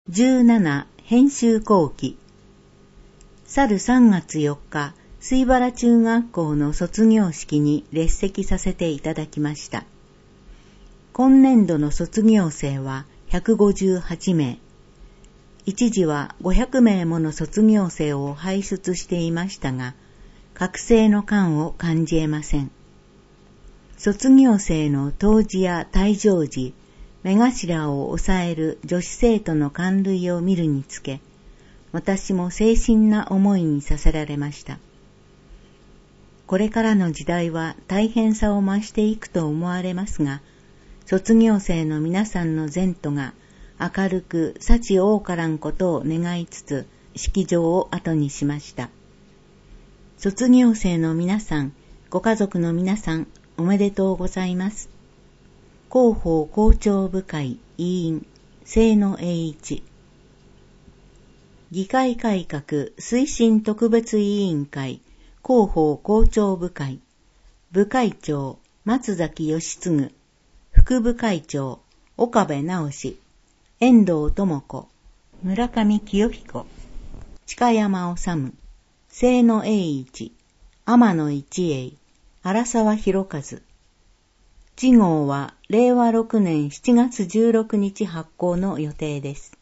17編集後期。去る3月4日、水原中学校の卒業式に列席させていただきました。今年度の卒業生は158名。一時は500名もの卒業生を輩出していましたが、覚醒の感を感じ得ません。卒業生の答辞や退場時、目頭を押さえる女子生徒の感涙を見るにつけ、私も精神な思いにさせられました。これからの時代は大変さを増していくと思われますが、卒業生の皆さんの前途が明るく幸多からんことを願いつつ、式場を後にしました。卒業生の皆さん、ご家族の皆さん、おめでとうございます。広報校長部会委員、清野栄一。議会改革推進特別委員会広報校長部会、部会長松崎義嗣、副部会長岡部直志、遠藤智子、村上清彦、近山治、清野栄一、天野一栄、荒沢博和。次号は令和6年7月16日発行の予定です。